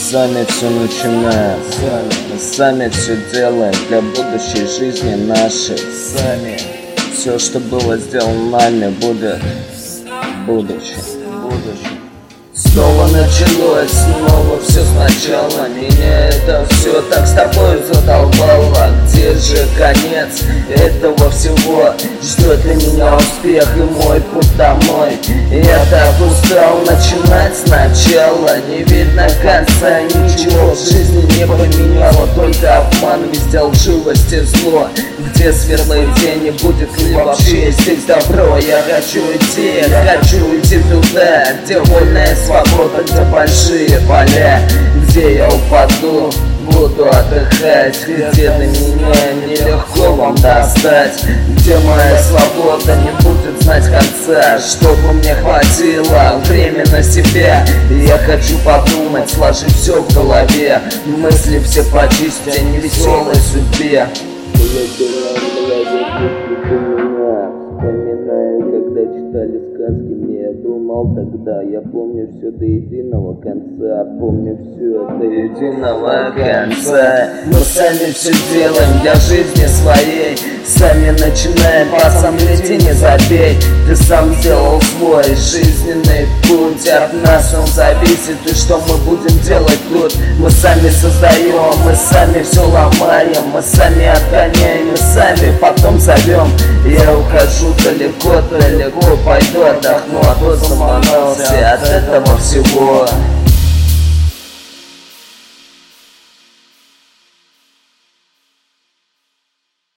сами все начинаем, мы сами все делаем для будущей жизни нашей. Сами все, что было сделано нами, будет в будущем. Снова началось, снова все сначала. Меня это все так с тобой задолбало. Где же конец этого всего? Ждет ли меня успех и мой путь домой? Я так устал начинать сначала. Не видно конца, ничего в жизни не поменяло. Только обман, везде лживость и зло. Где светлые тени, будет ли вообще здесь добро? Я хочу идти туда, где вольная свобода, где большие поля, где я упаду, буду отдыхать, где на меня нелегко вам достать, где моя свобода не будет знать конца, чтобы мне хватило время на себя. Я хочу подумать, сложить все в голове, мысли все почистить о невеселой судьбе. Вспоминаю, когда читали сказки мне, я думал тогда. Я помню все до единого конца, помню все до единого конца. Мы сами все делаем для жизни своей, сами начинаем, пасом лети, не забей. Ты сам сделал свой жизненный путь, от нас он зависит, и что мы будем делать тут? Мы сами создаем, мы сами все ломаем, мы сами отгоняем, мы сами потом зовем. Я ухожу далеко, пойду отдохну, а то заманался от этого всего.